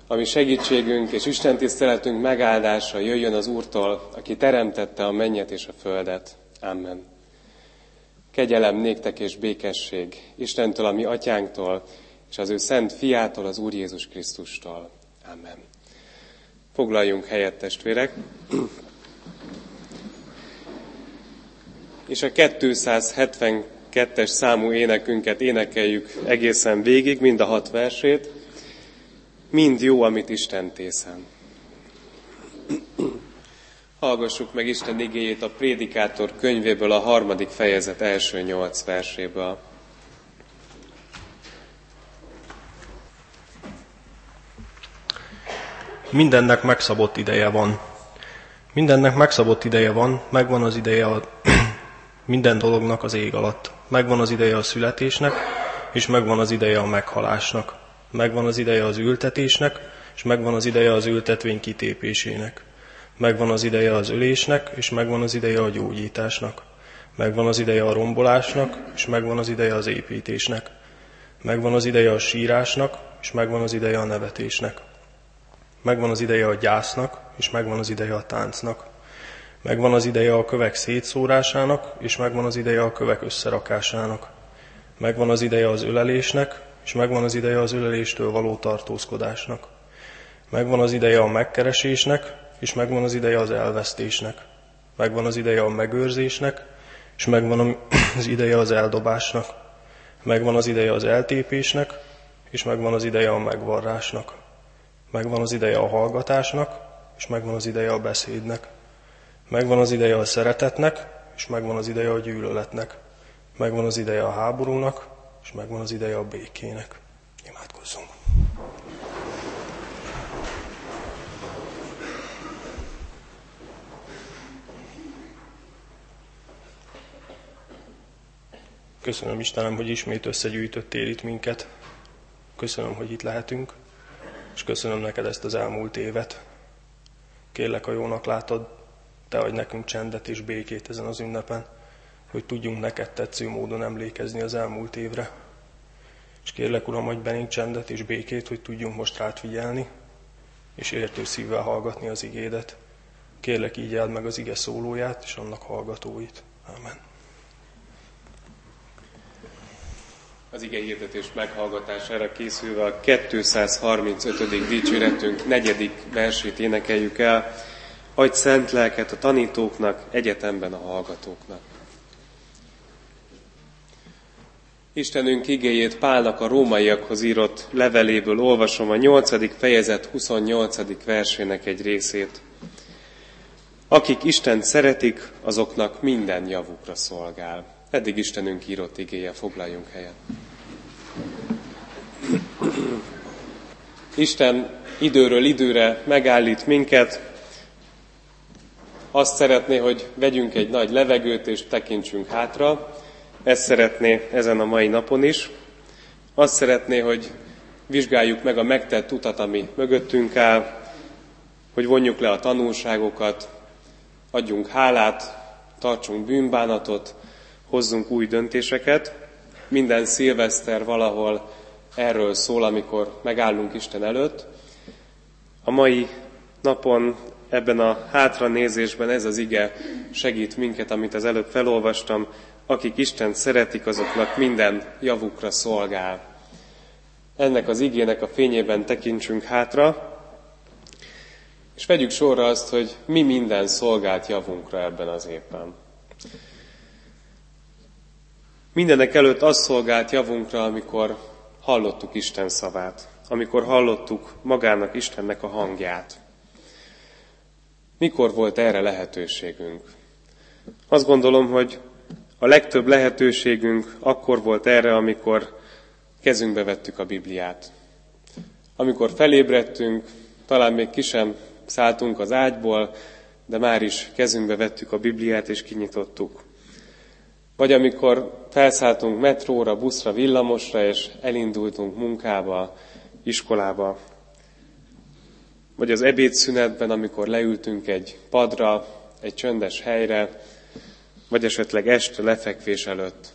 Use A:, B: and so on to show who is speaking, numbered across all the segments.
A: ami segítségünk és istentiszteletünk megáldása jöjjön az Úrtól, aki teremtette a mennyet és a földet. Amen. Kegyelem néktek és békesség Istentől, a mi atyánktól, és az ő szent fiától, az Úr Jézus Krisztustól. Amen. Foglaljunk helyet, testvérek. És a 272-es számú énekünket énekeljük egészen végig, mind a 6 versét. Mind jó, amit Isten tészen. Hallgassuk meg Isten igéjét a Prédikátor könyvéből, a 3. fejezet első 8 verséből.
B: Mindennek megszabott ideje van. Mindennek megszabott ideje van, megvan az ideje minden dolognak az ég alatt. Megvan az ideje a születésnek, és megvan az ideje a meghalásnak. Megvan az ideje az ültetésnek, és megvan az ideje az ültetvény kitépésének. Megvan az ideje az ölésnek, és megvan az ideje a gyógyításnak. Megvan az ideje a rombolásnak, és megvan az ideje az építésnek. Megvan az ideje a sírásnak, és megvan az ideje a nevetésnek. Megvan az ideje a gyásznak, és megvan az ideje a táncnak. Megvan az ideje a kövek szétszórásának, és megvan az ideje a kövek összerakásának. Megvan az ideje az ölelésnek, és megvan az ideje az öleléstől való tartózkodásnak. Megvan az ideje a megkeresésnek, és megvan az ideje az elvesztésnek. Megvan az ideje a megőrzésnek, és megvan az ideje az eldobásnak. Megvan az ideje az eltépésnek, és megvan az ideje a megvarrásnak. Megvan az ideje a hallgatásnak, és megvan az ideje a beszédnek. Megvan az ideje a szeretetnek, és megvan az ideje a gyűlöletnek. Megvan az ideje a háborúnak, és megvan az ideje a békének. Imádkozzunk! Köszönöm, Istenem, hogy ismét összegyűjtöttél itt minket. Köszönöm, hogy itt lehetünk, és köszönöm neked ezt az elmúlt évet. Kérlek, a jónak látod, te adj nekünk csendet és békét ezen az ünnepen, hogy tudjunk neked tetsző módon emlékezni az elmúlt évre. És kérlek, Uram, adj belénk csendet és békét, hogy tudjunk most rád figyelni, és értő szívvel hallgatni az igédet. Kérlek, így áld meg az ige szólóját és annak hallgatóit. Amen.
A: Az ige hirdetés meghallgatására készülve a 235. dicséretünk 4. versét énekeljük el. Adj szent lelket a tanítóknak, egyetemben a hallgatóknak. Istenünk igéjét Pálnak a rómaiakhoz írott leveléből olvasom a 8. fejezet 28. versének egy részét. Akik Istent szeretik, azoknak minden javukra szolgál. Eddig Istenünk írott igéje, foglaljunk helyet. Isten időről időre megállít minket. Azt szeretné, hogy vegyünk egy nagy levegőt és tekintsünk hátra. Ezt szeretné ezen a mai napon is. Azt szeretné, hogy vizsgáljuk meg a megtett utat, ami mögöttünk áll, hogy vonjuk le a tanulságokat, adjunk hálát, tartsunk bűnbánatot, hozzunk új döntéseket. Minden szilveszter valahol erről szól, amikor megállunk Isten előtt. A mai napon, ebben a hátranézésben ez az ige segít minket, amit az előbb felolvastam. Akik Istent szeretik, azoknak minden javukra szolgál. Ennek az igének a fényében tekintsünk hátra, és vegyük sorra azt, hogy mi minden szolgált javunkra ebben az évben. Mindenek előtt az szolgált javunkra, amikor hallottuk Isten szavát, amikor hallottuk magának Istennek a hangját. Mikor volt erre lehetőségünk? Azt gondolom, hogy a legtöbb lehetőségünk akkor volt erre, amikor kezünkbe vettük a Bibliát. Amikor felébredtünk, talán még ki sem szálltunk az ágyból, de már is kezünkbe vettük a Bibliát és kinyitottuk. Vagy amikor felszálltunk metróra, buszra, villamosra, és elindultunk munkába, iskolába. Vagy az ebédszünetben, amikor leültünk egy padra, egy csöndes helyre, vagy esetleg este lefekvés előtt.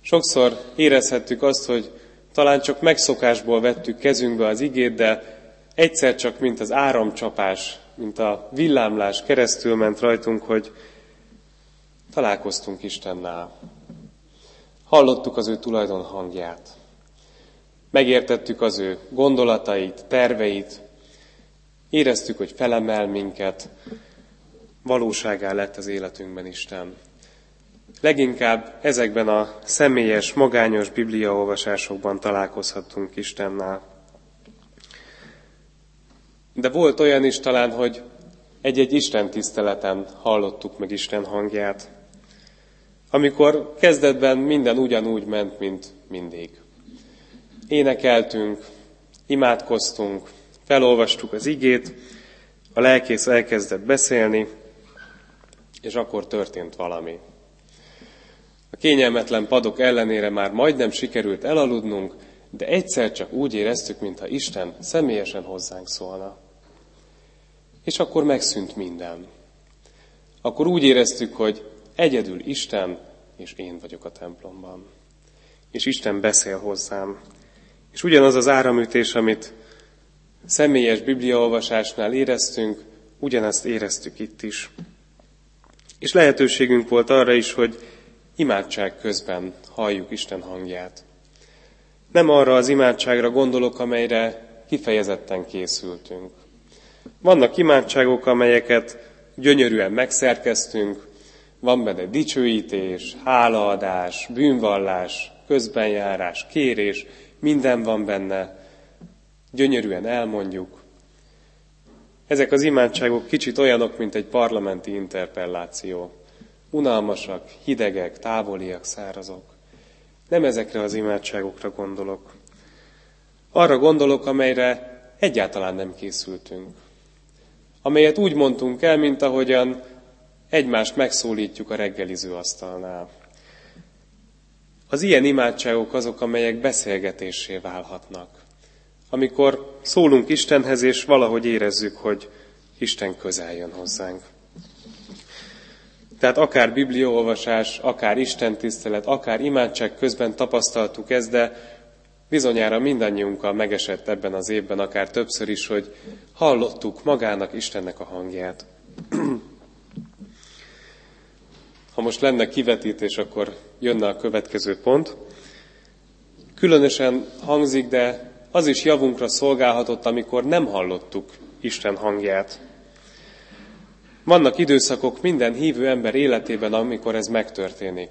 A: Sokszor érezhettük azt, hogy talán csak megszokásból vettük kezünkbe az igét, de egyszer csak, mint az áramcsapás, mint a villámlás keresztül ment rajtunk, hogy találkoztunk Istennel. Hallottuk az ő tulajdon hangját. Megértettük az ő gondolatait, terveit. Éreztük, hogy felemel minket. Valóságá lett az életünkben Isten. Leginkább ezekben a személyes, magányos bibliaolvasásokban találkozhattunk Istennel. De volt olyan is talán, hogy egy-egy Isten tiszteleten hallottuk meg Isten hangját. Amikor kezdetben minden ugyanúgy ment, mint mindig. Énekeltünk, imádkoztunk, felolvastuk az igét, a lelkész elkezdett beszélni, és akkor történt valami. A kényelmetlen padok ellenére már majdnem sikerült elaludnunk, de egyszer csak úgy éreztük, mintha Isten személyesen hozzánk szólna. És akkor megszűnt minden. Akkor úgy éreztük, hogy egyedül Isten, és én vagyok a templomban. És Isten beszél hozzám. És ugyanaz az áramütés, amit személyes bibliaolvasásnál éreztünk, ugyanezt éreztük itt is. És lehetőségünk volt arra is, hogy imádság közben halljuk Isten hangját. Nem arra az imádságra gondolok, amelyre kifejezetten készültünk. Vannak imádságok, amelyeket gyönyörűen megszerkeztünk, van benne dicsőítés, hálaadás, bűnvallás, közbenjárás, kérés, minden van benne, gyönyörűen elmondjuk. Ezek az imádságok kicsit olyanok, mint egy parlamenti interpelláció. Unalmasak, hidegek, távoliak, szárazok. Nem ezekre az imádságokra gondolok. Arra gondolok, amelyre egyáltalán nem készültünk. Amelyet úgy mondtunk el, mint ahogyan egymást megszólítjuk a reggeliző asztalnál. Az ilyen imádságok azok, amelyek beszélgetésé válhatnak. Amikor szólunk Istenhez, és valahogy érezzük, hogy Isten közel jön hozzánk. Tehát akár bibliaolvasás, akár istentisztelet, akár imádság közben tapasztaltuk ezt, de bizonyára mindannyiunkkal megesett ebben az évben, akár többször is, hogy hallottuk magának Istennek a hangját. Ha most lenne kivetítés, akkor jönne a következő pont. Különösen hangzik, de az is javunkra szolgálhatott, amikor nem hallottuk Isten hangját. Vannak időszakok minden hívő ember életében, amikor ez megtörténik.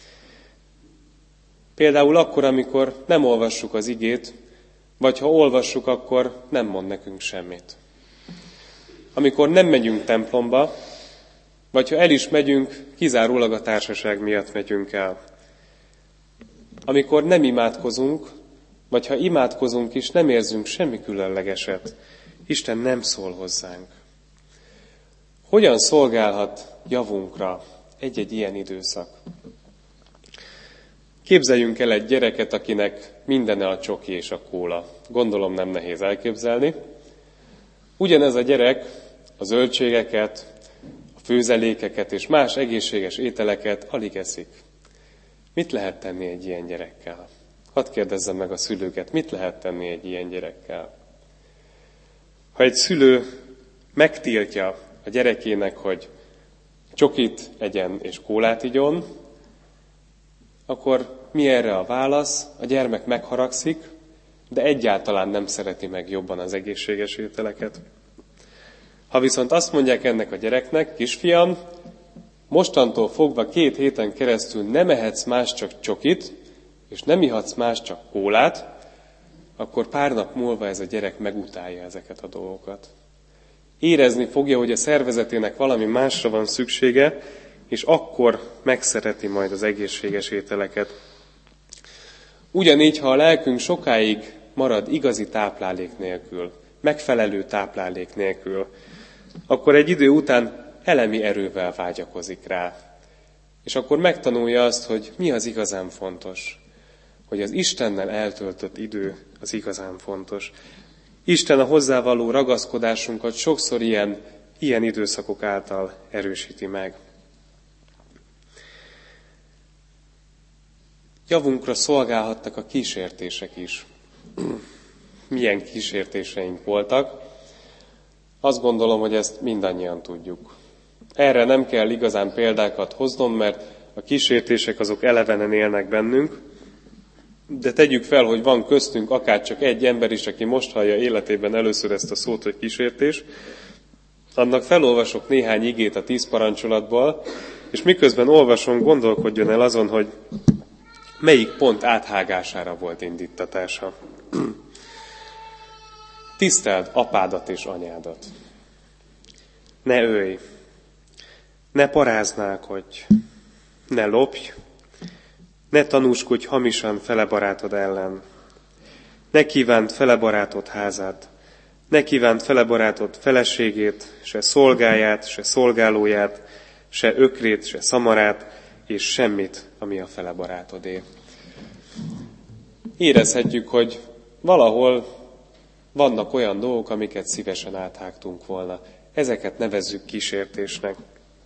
A: Például akkor, amikor nem olvassuk az igét, vagy ha olvassuk, akkor nem mond nekünk semmit. Amikor nem megyünk templomba, vagy ha el is megyünk, kizárólag a társaság miatt megyünk el. Amikor nem imádkozunk, vagy ha imádkozunk is, nem érzünk semmi különlegeset. Isten nem szól hozzánk. Hogyan szolgálhat javunkra egy-egy ilyen időszak? Képzeljünk el egy gyereket, akinek mindene a csoki és a kóla. Gondolom nem nehéz elképzelni. Ugyanez a gyerek a zöldségeket, a főzelékeket és más egészséges ételeket alig eszik. Mit lehet tenni egy ilyen gyerekkel? Hadd kérdezzem meg a szülőket, mit lehet tenni egy ilyen gyerekkel? Ha egy szülő megtiltja a gyerekének, hogy csokit egyen és kólát igyon, akkor mi erre a válasz? A gyermek megharagszik, de egyáltalán nem szereti meg jobban az egészséges ételeket. Ha viszont azt mondják ennek a gyereknek, kisfiam, mostantól fogva 2 héten keresztül nem ehetsz más csak csokit, és nem ihatsz más csak kólát, akkor pár nap múlva ez a gyerek megutálja ezeket a dolgokat. Érezni fogja, hogy a szervezetének valami másra van szüksége, és akkor megszereti majd az egészséges ételeket. Ugyanígy, ha a lelkünk sokáig marad igazi táplálék nélkül, megfelelő táplálék nélkül, akkor egy idő után elemi erővel vágyakozik rá. És akkor megtanulja azt, hogy mi az igazán fontos. Hogy az Istennel eltöltött idő az igazán fontos. Isten a hozzávaló ragaszkodásunkat sokszor ilyen időszakok által erősíti meg. Javunkra szolgálhattak a kísértések is. milyen kísértéseink voltak, azt gondolom, hogy ezt mindannyian tudjuk. Erre nem kell igazán példákat hoznom, mert a kísértések azok elevenen élnek bennünk, de tegyük fel, hogy van köztünk akár csak egy ember is, aki most hallja életében először ezt a szót, hogy kísértés, annak felolvasok néhány igét a 10 parancsolatból, és miközben olvasom, gondolkodjon el azon, hogy melyik pont áthágására volt indítatása. Tiszteld apádat és anyádat. Ne ölj, ne paráználkodj, ne lopj, ne tanúskodj hamisan fele barátod ellen. Ne kívánt fele barátod házát, ne kívánt fele barátod feleségét, se szolgáját, se szolgálóját, se ökrét, se szamarát, és semmit, ami a fele barátodé. Érezhetjük, hogy valahol vannak olyan dolgok, amiket szívesen áthágtunk volna. Ezeket nevezzük kísértésnek.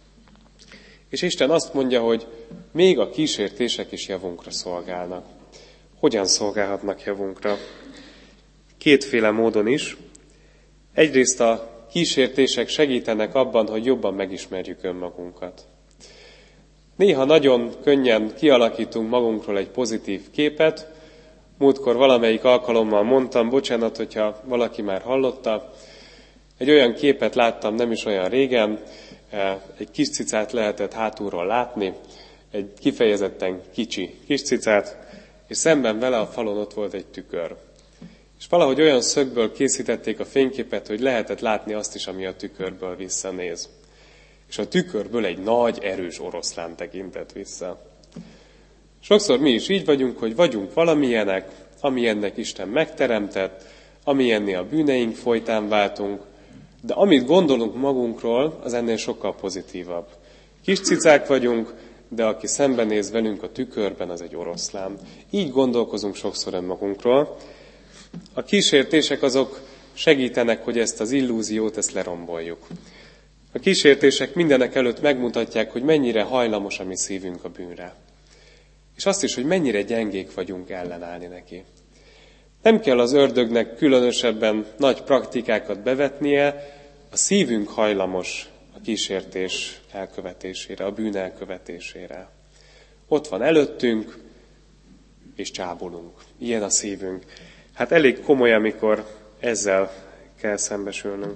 A: És Isten azt mondja, hogy még a kísértések is javunkra szolgálnak. Hogyan szolgálhatnak javunkra? Kétféle módon is. Egyrészt a kísértések segítenek abban, hogy jobban megismerjük önmagunkat. Néha nagyon könnyen kialakítunk magunkról egy pozitív képet. Múltkor valamelyik alkalommal mondtam, bocsánat, hogyha valaki már hallotta, egy olyan képet láttam nem is olyan régen, egy kis cicát lehetett hátulról látni, egy kifejezetten kicsi kis cicát, és szemben vele a falon ott volt egy tükör. És valahogy olyan szögből készítették a fényképet, hogy lehetett látni azt is, ami a tükörből visszanéz. És a tükörből egy nagy, erős oroszlán tekintett vissza. Sokszor mi is így vagyunk, hogy vagyunk valamilyenek, amilyennek Isten megteremtett, amilyenné a bűneink folytán váltunk, de amit gondolunk magunkról, az ennél sokkal pozitívabb. Kis cicák vagyunk, de aki szembenéz velünk a tükörben, az egy oroszlán. Így gondolkozunk sokszor önmagunkról. A kísértések azok segítenek, hogy ezt az illúziót, ezt leromboljuk. A kísértések mindenek előtt megmutatják, hogy mennyire hajlamos a mi szívünk a bűnre. És azt is, hogy mennyire gyengék vagyunk ellenállni neki. Nem kell az ördögnek különösebben nagy praktikákat bevetnie, a szívünk hajlamos a kísértés elkövetésére, a bűn elkövetésére. Ott van előttünk, és csábulunk. Ilyen a szívünk. Hát elég komoly, amikor ezzel kell szembesülnünk.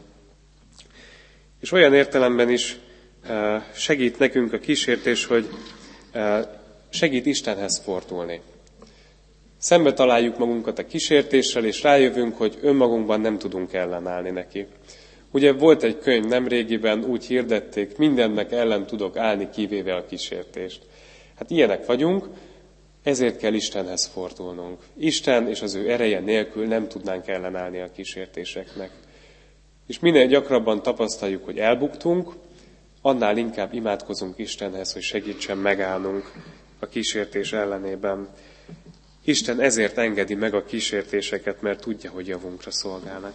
A: És olyan értelemben is segít nekünk a kísértés, hogy segít Istenhez fordulni. Szembe találjuk magunkat a kísértéssel, és rájövünk, hogy önmagunkban nem tudunk ellenállni neki. Ugye volt egy könyv nemrégiben, úgy hirdették, mindennek ellen tudok állni, kivéve a kísértést. Hát ilyenek vagyunk, ezért kell Istenhez fordulnunk. Isten és az ő ereje nélkül nem tudnánk ellenállni a kísértéseknek. És minél gyakrabban tapasztaljuk, hogy elbuktunk, annál inkább imádkozunk Istenhez, hogy segítsen megállnunk a kísértés ellenében. Isten ezért engedi meg a kísértéseket, mert tudja, hogy javunkra szolgálnak.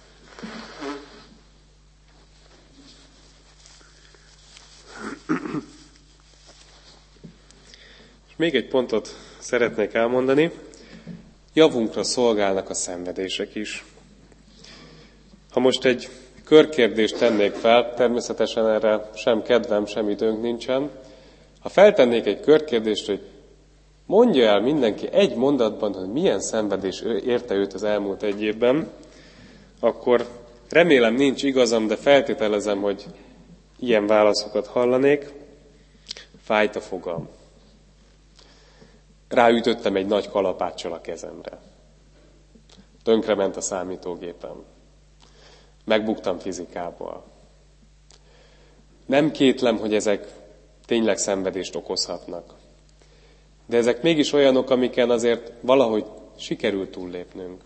A: És még egy pontot szeretnék elmondani. Javunkra szolgálnak a szenvedések is. Ha most egy körkérdést tennék fel, természetesen erre sem kedvem, sem időnk nincsen. Ha feltennék egy körkérdést, hogy mondja el mindenki egy mondatban, hogy milyen szenvedés érte őt az elmúlt egy évben, akkor remélem nincs igazam, de feltételezem, hogy ilyen válaszokat hallanék. Fájt a fogam. Ráütöttem egy nagy kalapáccsal a kezemre. Tönkrement a számítógépem. Megbuktam fizikából. Nem kétlem, hogy ezek tényleg szenvedést okozhatnak. De ezek mégis olyanok, amiken azért valahogy sikerült túllépnünk.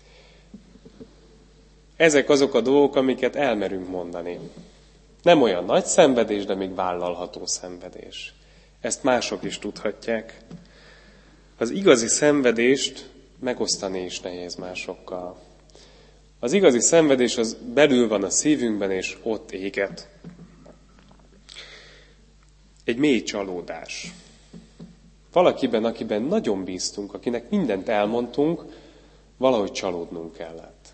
A: Ezek azok a dolgok, amiket elmerünk mondani. Nem olyan nagy szenvedés, de még vállalható szenvedés. Ezt mások is tudhatják. Az igazi szenvedést megosztani is nehéz másokkal. Az igazi szenvedés az belül van a szívünkben, és ott éget. Egy mély csalódás. Valakiben, akiben nagyon bíztunk, akinek mindent elmondtunk, valahogy csalódnunk kellett.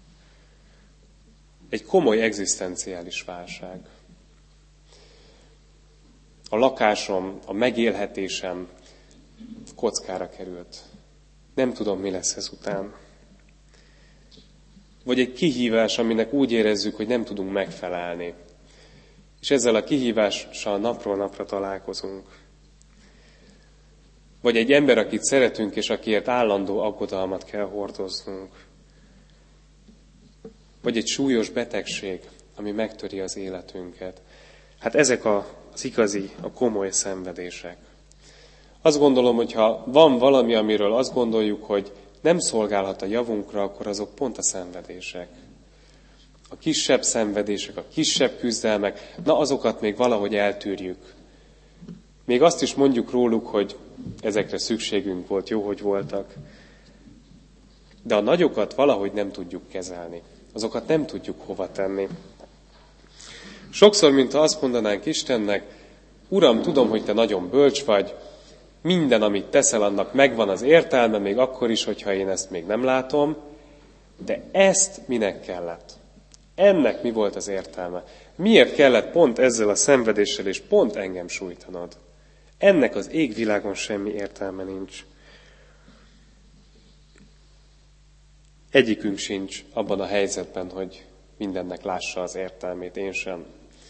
A: Egy komoly egzisztenciális válság. A lakásom, a megélhetésem kockára került. Nem tudom, mi lesz ezután. Vagy egy kihívás, aminek úgy érezzük, hogy nem tudunk megfelelni. És ezzel a kihívással napról napra találkozunk. Vagy egy ember, akit szeretünk, és akiért állandó aggodalmat kell hordoznunk. Vagy egy súlyos betegség, ami megtöri az életünket. Hát ezek az igazi, a komoly szenvedések. Azt gondolom, hogy ha van valami, amiről azt gondoljuk, hogy nem szolgálhat a javunkra, akkor azok pont a szenvedések. A kisebb szenvedések, a kisebb küzdelmek, na azokat még valahogy eltűrjük. Még azt is mondjuk róluk, hogy ezekre szükségünk volt, jó, hogy voltak. De a nagyokat valahogy nem tudjuk kezelni. Azokat nem tudjuk hova tenni. Sokszor, mintha azt mondanánk Istennek, Uram, tudom, hogy te nagyon bölcs vagy, minden, amit teszel, annak megvan az értelme, még akkor is, hogyha én ezt még nem látom, de ezt minek kellett? Ennek mi volt az értelme? Miért kellett pont ezzel a szenvedéssel és pont engem sújtanod? Ennek az égvilágon semmi értelme nincs. Egyikünk sincs abban a helyzetben, hogy mindennek lássa az értelmét, én sem.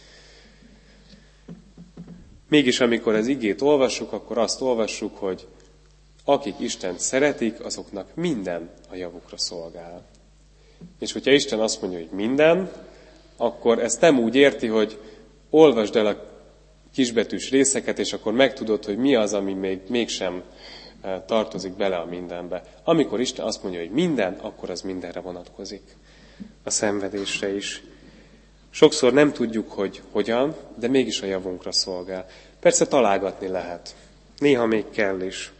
A: Mégis amikor az igét olvassuk, akkor azt olvassuk, hogy akik Istent szeretik, azoknak minden a javukra szolgál. És hogyha Isten azt mondja, hogy minden, akkor ezt nem úgy érti, hogy olvasd el a kisbetűs részeket, és akkor megtudod, hogy mi az, ami még mégsem tartozik bele a mindenbe. Amikor Isten azt mondja, hogy minden, akkor az mindenre vonatkozik. A szenvedésre is. Sokszor nem tudjuk, hogy hogyan, de mégis a javunkra szolgál. Persze találgatni lehet. Néha még kell is.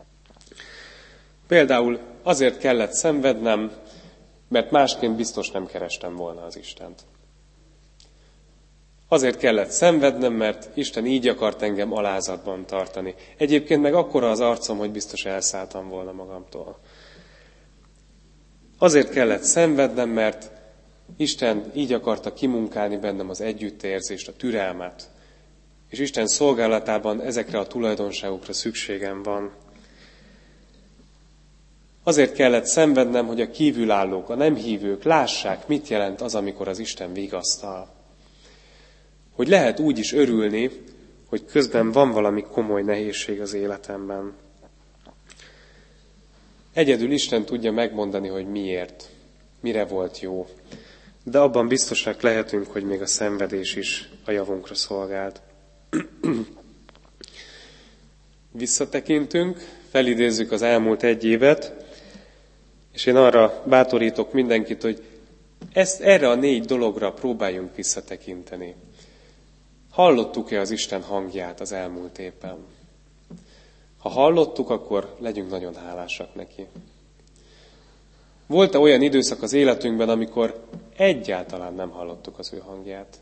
A: Például azért kellett szenvednem, mert másként biztos nem kerestem volna az Istent. Azért kellett szenvednem, mert Isten így akart engem alázatban tartani. Egyébként meg akkora az arcom, hogy biztos elszálltam volna magamtól. Azért kellett szenvednem, mert Isten így akarta kimunkálni bennem az együttérzést, a türelmet. És Isten szolgálatában ezekre a tulajdonságokra szükségem van. Azért kellett szenvednem, hogy a kívülállók, a nem hívők lássák, mit jelent az, amikor az Isten vigasztal. Hogy lehet úgy is örülni, hogy közben van valami komoly nehézség az életemben. Egyedül Isten tudja megmondani, hogy miért, mire volt jó. De abban biztosak lehetünk, hogy még a szenvedés is a javunkra szolgált. Visszatekintünk, felidézzük az elmúlt egy évet, és én arra bátorítok mindenkit, hogy erre a 4 dologra próbáljunk visszatekinteni. Hallottuk-e az Isten hangját az elmúlt évben? Ha hallottuk, akkor legyünk nagyon hálásak neki. Volt-e olyan időszak az életünkben, amikor egyáltalán nem hallottuk az ő hangját?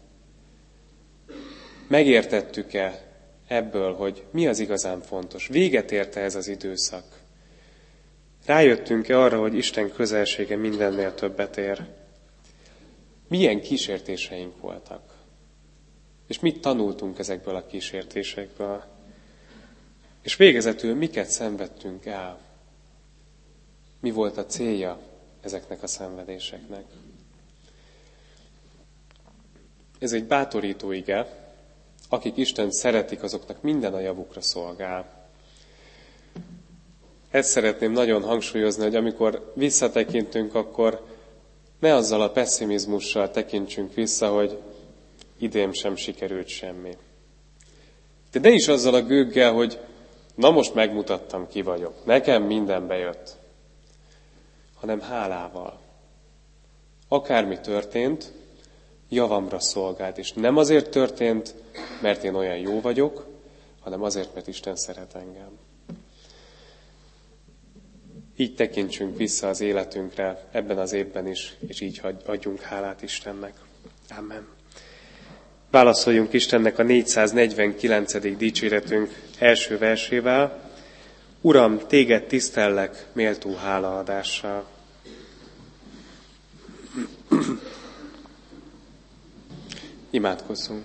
A: Megértettük-e ebből, hogy mi az igazán fontos? Véget érte ez az időszak? Rájöttünk-e arra, hogy Isten közelsége mindennél többet ér? Milyen kísértéseink voltak? És mit tanultunk ezekből a kísértésekből? És végezetül miket szenvedtünk el? Mi volt a célja ezeknek a szenvedéseknek? Ez egy bátorító ige. Akik Istent szeretik, azoknak minden a javukra szolgál. Ezt szeretném nagyon hangsúlyozni, hogy amikor visszatekintünk, akkor ne azzal a pesszimizmussal tekintsünk vissza, hogy idén sem sikerült semmi. De ne is azzal a gőggel, hogy na most megmutattam, ki vagyok, nekem minden bejött, hanem hálával. Akármi történt, javamra szolgált, és nem azért történt, mert én olyan jó vagyok, hanem azért, mert Isten szeret engem. Így tekintsünk vissza az életünkre ebben az évben is, és így adjunk hálát Istennek. Amen. Válaszoljunk Istennek a 449. dicséretünk első versével. Uram, téged tisztellek méltó hálaadással. Imádkozzunk.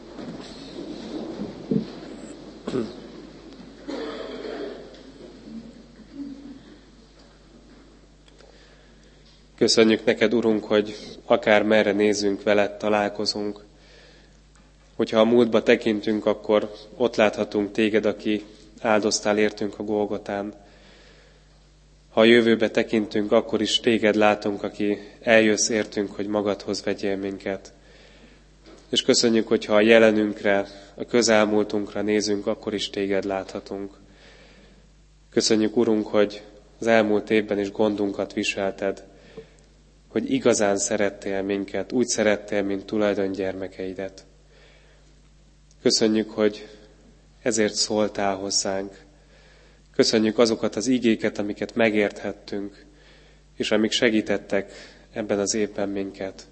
A: Köszönjük neked, Urunk, hogy akár merre nézünk, veled találkozunk. Hogyha a múltba tekintünk, akkor ott láthatunk téged, aki áldoztál értünk a Golgotán. Ha a jövőbe tekintünk, akkor is téged látunk, aki eljössz értünk, hogy magadhoz vegyél minket. És köszönjük, hogyha a jelenünkre, a közelmúltunkra nézünk, akkor is téged láthatunk. Köszönjük, Urunk, hogy az elmúlt évben is gondunkat viselted, hogy igazán szerettél minket, úgy szerettél, mint tulajdongyermekeidet. Köszönjük, hogy ezért szóltál hozzánk. Köszönjük azokat az igéket, amiket megérthettünk, és amik segítettek ebben az évben minket.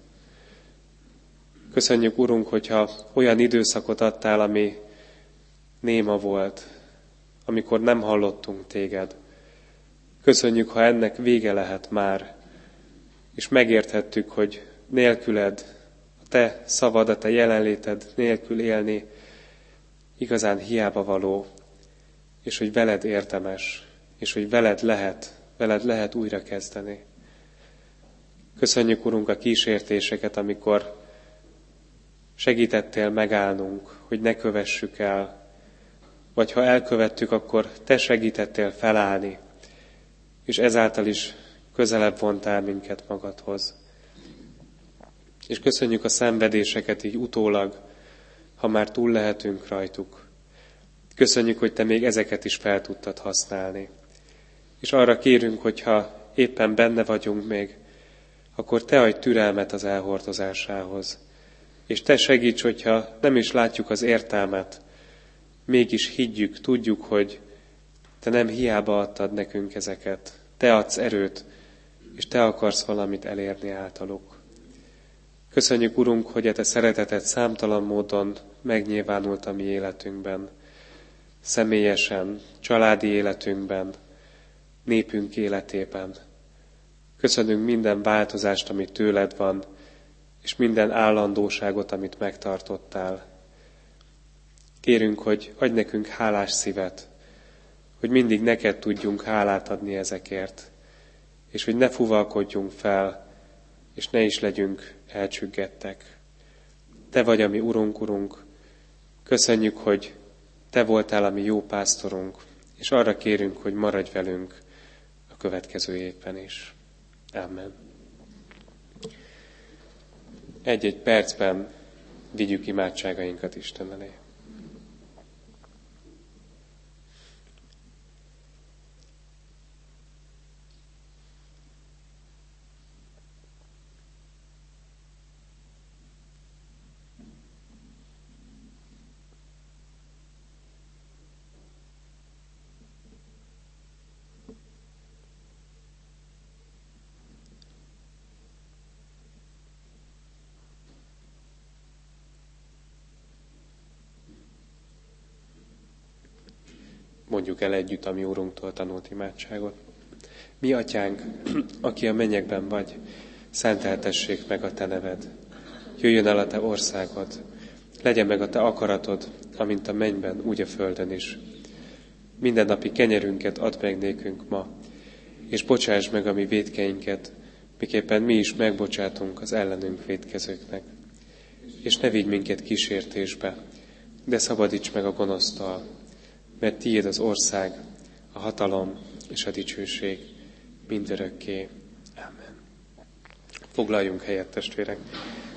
A: Köszönjük, Urunk, hogyha olyan időszakot adtál, ami néma volt, amikor nem hallottunk téged. Köszönjük, ha ennek vége lehet már, és megérthettük, hogy nélküled, a te szavad, a te jelenléted nélkül élni igazán hiába való, és hogy veled érdemes, és hogy veled lehet újra kezdeni. Köszönjük, Urunk, a kísértéseket, amikor segítettél megállnunk, hogy ne kövessük el, vagy ha elkövettük, akkor te segítettél felállni, és ezáltal is közelebb vontál minket magadhoz. És köszönjük a szenvedéseket így utólag, ha már túl lehetünk rajtuk. Köszönjük, hogy te még ezeket is fel tudtad használni. És arra kérünk, hogyha éppen benne vagyunk még, akkor te adj türelmet az elhordozásához. És te segíts, hogyha nem is látjuk az értelmet, mégis higgyük, tudjuk, hogy te nem hiába adtad nekünk ezeket. Te adsz erőt, és te akarsz valamit elérni általuk. Köszönjük, Urunk, hogy a te szereteted számtalan módon megnyilvánult a mi életünkben, személyesen, családi életünkben, népünk életében. Köszönünk minden változást, ami tőled van, és minden állandóságot, amit megtartottál. Kérünk, hogy adj nekünk hálás szívet, hogy mindig neked tudjunk hálát adni ezekért, és hogy ne fuvalkodjunk fel, és ne is legyünk elcsüggettek. Te vagy a mi Urunk, köszönjük, hogy te voltál a mi jó pásztorunk, és arra kérünk, hogy maradj velünk a következő évben is. Amen. Egy-egy percben vigyük imádságainkat Isten elé. Mondjuk el együtt a mi Úrunktól tanult imádságot. Mi Atyánk, aki a mennyekben vagy, szenteltessék meg a te neved. Jöjjön el a te országod, legyen meg a te akaratod, amint a mennyben, úgy a földön is. Mindennapi kenyerünket add meg nékünk ma, és bocsáss meg a mi vétkeinket, miképpen mi is megbocsátunk az ellenünk vétkezőknek. És ne vigy minket kísértésbe, de szabadíts meg a gonosztól, mert tiéd az ország, a hatalom és a dicsőség mindörökké. Amen. Foglaljunk helyet, testvérek!